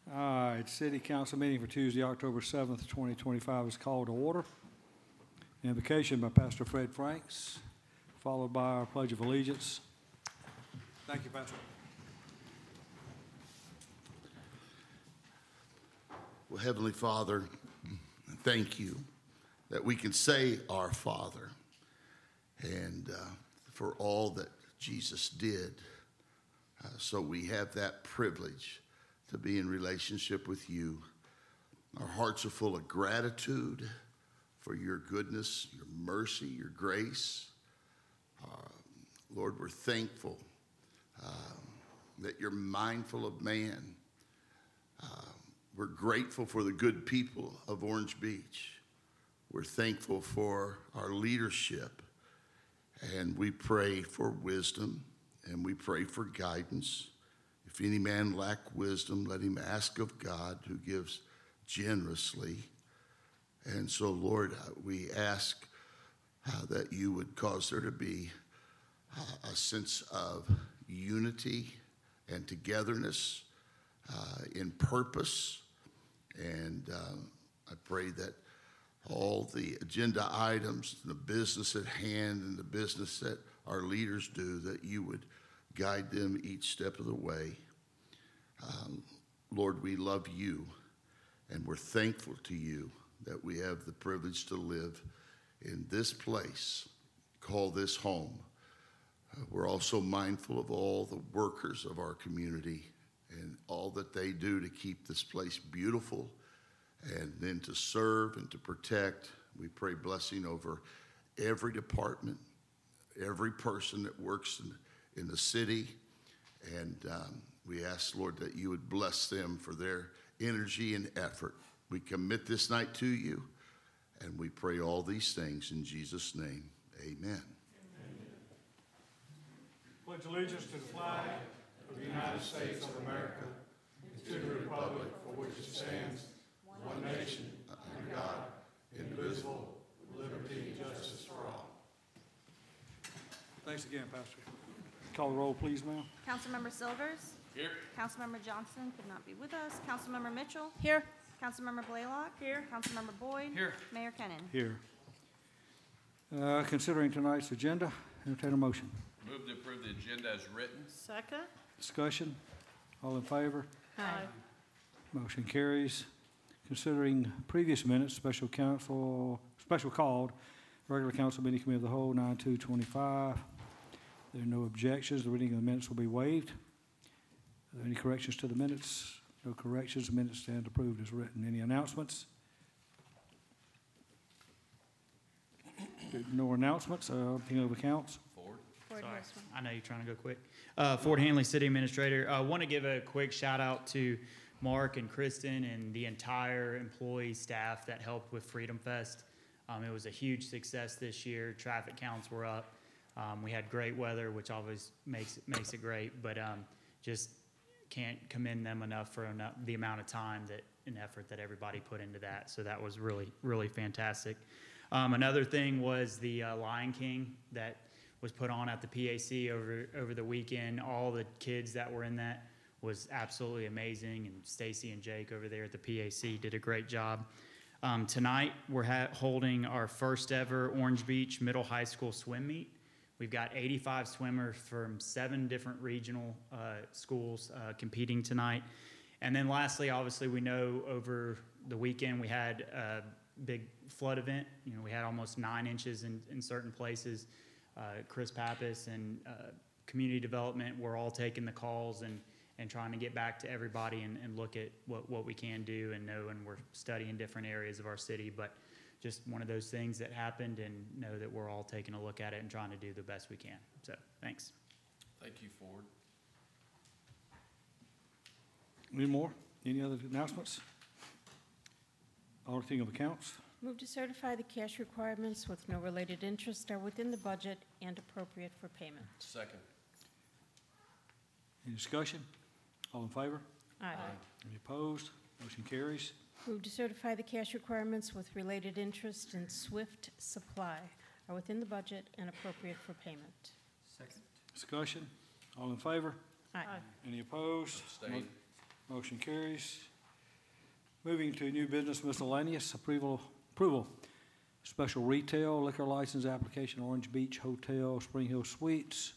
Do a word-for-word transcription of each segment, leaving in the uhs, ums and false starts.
All right, City Council meeting for Tuesday, October seventh, twenty twenty-five is called to order. Invocation by Pastor Fred Franks, followed by our Pledge of Allegiance. Thank you, Pastor. Well, Heavenly Father, thank you that we can say our Father, and uh, for all that Jesus did. Uh, so we have that privilege to be in relationship with you. Our hearts are full of gratitude for your goodness, your mercy, your grace. Uh, Lord, we're thankful uh, that you're mindful of man. Uh, we're grateful for the good people of Orange Beach. We're thankful for our leadership, and we pray for wisdom, and we pray for guidance. If any man lack wisdom, let him ask of God, who gives generously. And so, Lord, uh, we ask uh, that you would cause there to be uh, a sense of unity and togetherness uh, in purpose. And um, I pray that all the agenda items, the business at hand and the business that our leaders do, that you would guide them each step of the way. Um, Lord, we love you, and we're thankful to you that we have the privilege to live in this place, call this home. Uh, we're also mindful of all the workers of our community and all that they do to keep this place beautiful and then to serve and to protect. We pray blessing over every department, every person that works in, in the city. And um, we ask, Lord, that you would bless them for their energy and effort. We commit this night to you, and we pray all these things in Jesus' name. Amen. Amen. Pledge allegiance to the flag of the United States of America, and to the republic for which it stands, one nation, under God, indivisible, with liberty and justice for all. Thanks again, Pastor. Call the roll, please, ma'am. Councilmember Silvers? Here. Councilmember Johnson could not be with us. Councilmember Mitchell? Here. Councilmember Blaylock? Here. Councilmember Boyd? Here. Mayor Kennan? Here. Uh, Considering tonight's agenda, entertain a motion. Move to approve the agenda as written. Second. Discussion? All in favor? Aye. Motion carries. Considering previous minutes, special council, special called, regular council meeting committee of the whole, nine two twenty-five. There are no objections. The reading of the minutes will be waived. Are there any corrections to the minutes? No corrections. The minutes stand approved as written. Any announcements? No announcements. Uh, Anything over accounts? Ford. Boyd Sorry, Westman. I know you're trying to go quick. Uh, Ford Hanley, City Administrator. I uh, want to give a quick shout out to Mark and Kristen and the entire employee staff that helped with Freedom Fest. Um, it was a huge success this year. Traffic counts were up. Um, we had great weather, which always makes it, makes it great, but um, just can't commend them enough for enough, the amount of time that and effort that everybody put into that. So that was really, really fantastic. Um, another thing was the uh, Lion King that was put on at the P A C over over the weekend. All the kids that were in that was absolutely amazing, and Stacy and Jake over there at the P A C did a great job. Um, tonight, we're ha- holding our first ever Orange Beach Middle High School swim meet. We've got eighty-five swimmers from seven different regional uh, schools uh, competing tonight. And then lastly, obviously, we know over the weekend we had a big flood event. You know, we had almost nine inches in, in certain places. Uh, Chris Pappas and uh, community development were all taking the calls and and trying to get back to everybody and, and look at what, what we can do and know, and we're studying different areas of our city, but just one of those things that happened, and know that we're all taking a look at it and trying to do the best we can. So, thanks. Thank you, Ford. Any more? Any other announcements? Auditing of accounts? Move to certify the cash requirements with no related interest are within the budget and appropriate for payment. Second. Any discussion? All in favor? Aye. Any opposed? Motion carries. Move to certify the cash requirements with related interest in Swift Supply are within the budget and appropriate for payment. Second. Discussion? All in favor? Aye. Any opposed? Abstain. Mo- Motion carries. Moving to new business miscellaneous, approval, approval. Special retail liquor license application, Orange Beach Hotel, Spring Hill Suites.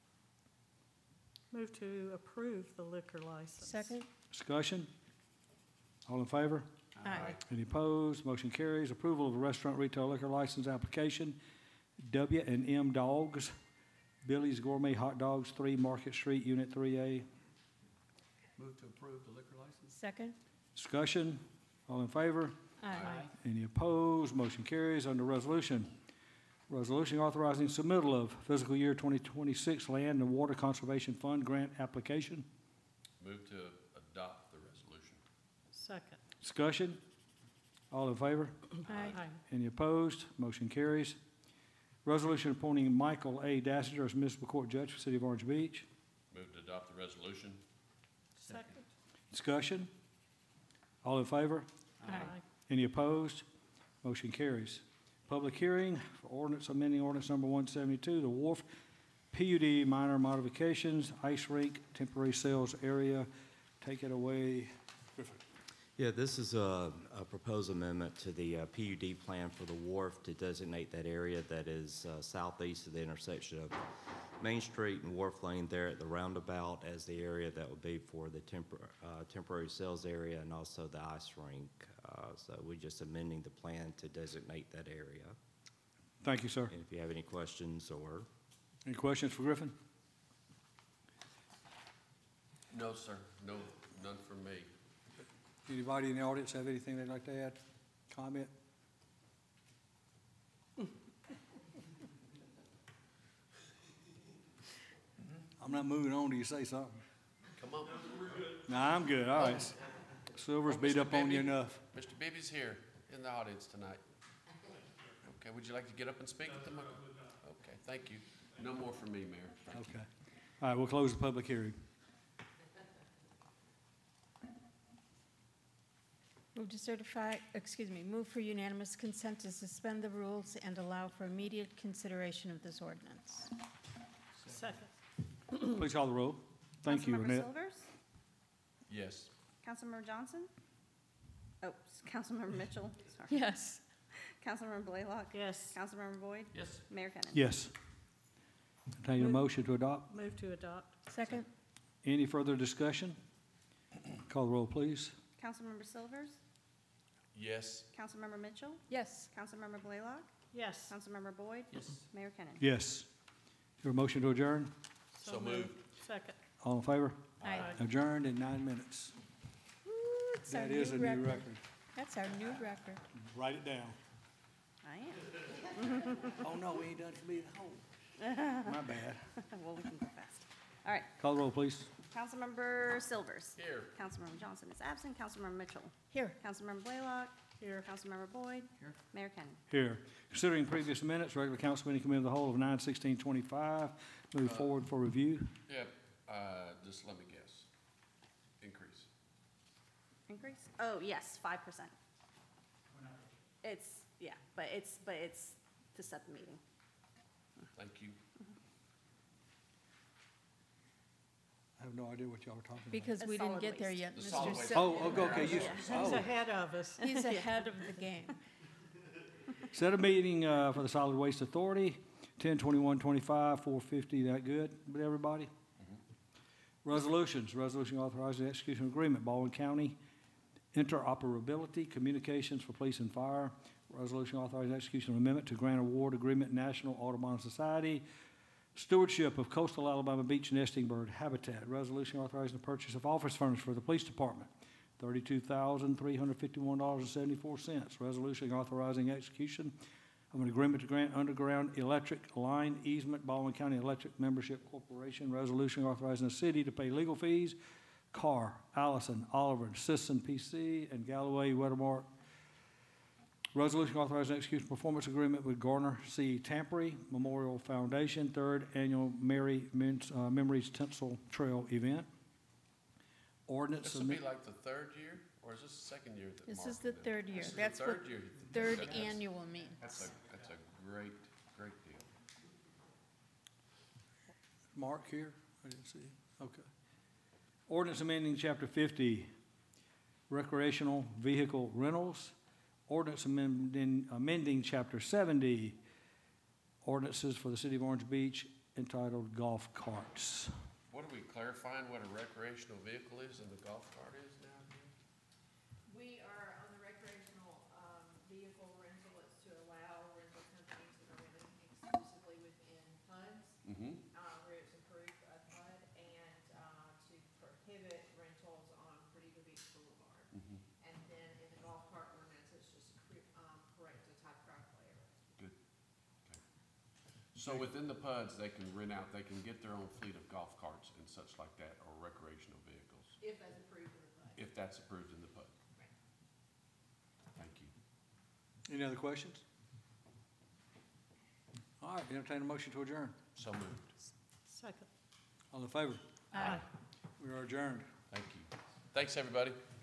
Move to approve the liquor license. Second? Discussion? All in favor? Aye. Any opposed? Motion carries. Approval of a restaurant retail liquor license application, W and M Dogs, Billy's Gourmet Hot Dogs, three Market Street, Unit three A. Move to approve the liquor license. Second? Discussion? All in favor? Aye. Any opposed? Motion carries. Under resolution, resolution authorizing submittal of fiscal year twenty twenty-six Land and Water Conservation Fund grant application. Move to adopt the resolution. Second. Discussion? All in favor? Aye. Any opposed? Motion carries. Resolution appointing Michael A. Dassinger as municipal court judge for the City of Orange Beach. Move to adopt the resolution. Second. Discussion? All in favor? Aye. Any opposed? Motion carries. Public hearing for ordinance amending ordinance number one seventy-two, the Wharf P U D minor modifications, ice rink, temporary sales area. Take it away, Griffin. Yeah, this is a, a proposed amendment to the uh, P U D plan for the wharf to designate that area that is uh, southeast of the intersection of Main Street and Wharf Lane there at the roundabout as the area that would be for the tempor- uh, temporary sales area and also the ice rink. Uh, so we're just amending the plan to designate that area. Thank you, sir. And if you have any questions or Any questions for Griffin? No, sir. No, none from me. Anybody in the audience have anything they'd like to add, comment? I'm not moving on till you say something. Come on. Nah, I'm good, all right. Silver's beat up on you enough. Mister Bibby's here in the audience tonight. Okay, would you like to get up and speak at the mic? Okay, thank you. No more from me, Mayor. Thank you. Okay. All right, we'll close the public hearing. Move to certify, excuse me, move for unanimous consent to suspend the rules and allow for immediate consideration of this ordinance. Second. Please call the roll. Thank you, Councilmember Annette. Silvers? Yes. Councilmember Johnson? Oh, s- Councilmember Mitchell, sorry. Yes. Councilmember Blaylock? Yes. Councilmember Boyd? Yes. Mayor Kennan? Yes. Entertain a Move. motion to adopt. Move to adopt. Second? Any further discussion? Call the roll, please. Councilmember Silvers? Yes. Councilmember Mitchell? Yes. Councilmember Blaylock? Yes. Councilmember Boyd? Yes. Mayor Kennan? Yes. Your motion to adjourn? So moved. Second. All in favor? Aye. Adjourned in nine minutes. Ooh, it's our That is a new new record. record. That's our new record. Write it down. I am. Oh, no, we ain't done for me at home. My bad. Well, we can go fast. All right, Call the roll, please. Councilmember Silvers? Here. Councilmember Johnson is absent. Councilmember Mitchell? Here. Councilmember Blaylock? Here. Councilmember Boyd? Here. Mayor Kennan? Here. Considering previous minutes, regular council meeting committee of the whole of nine sixteen twenty-five. Move forward for review. Yep, uh, just let me guess. Increase. Increase? Oh, yes, five percent. It's, yeah, but it's, but it's to set the meeting. Thank you. I have no idea what y'all are talking about. Because The we didn't solid get there waste. yet, The Mister solid waste. Sil- Oh, okay, okay, you, He's oh. ahead of us. He's ahead of the game. Set a meeting, uh, for the Solid Waste Authority, ten twenty-one twenty-five, four fifty, that good with everybody? Resolutions, resolution authorizing the execution of agreement, Baldwin County interoperability, communications for police and fire. Resolution authorizing execution of amendment to grant award agreement, National Audubon Society, stewardship of coastal Alabama beach nesting bird habitat. Resolution authorizing the purchase of office furniture for the police department, thirty-two thousand, three hundred fifty-one dollars and seventy-four cents. Resolution authorizing execution of an agreement to grant underground electric line easement, Baldwin County Electric Membership Corporation. Resolution authorizing the city to pay legal fees, Carr, Allison, Oliver, Sisson, P C, and Galloway, Weathermark. Resolution authorizing execution performance agreement with Garner C. Tampery Memorial Foundation, third annual Mary Min- uh, Memories Tinsel Trail event. Ordinance. This will be submit- like the third year, or is this the second year that This Mark is the did? third year. This is the That's what third year. third That's- annual That's means. a, that's a great, great deal. Mark here? I didn't see. Okay. Ordinance amending chapter fifty, recreational vehicle rentals. Ordinance amending, amending Chapter seventy, ordinances for the city of Orange Beach entitled Golf Carts. What are we clarifying what a recreational vehicle is and the golf cart is now? We are on the recreational um, vehicle rental, it's to allow rental companies that are renting exclusively within P U Ds, Mm-hmm. uh, where it's approved by P U D, and uh, to prohibit rentals on Perdido Beach Boulevard. Mhm. And then in the golf cart ordinance, it's just cre- um, correct a typographical error. Good. Okay. So within the P U Ds, they can rent out, they can get their own fleet of golf carts and such like that, or recreational vehicles, If that's approved in the P U D. if that's approved in the P U D. Right. Thank you. Any other questions? All right, entertain a motion to adjourn. So moved. Second. All in favor? Aye. We are adjourned. Thank you. Thanks, everybody.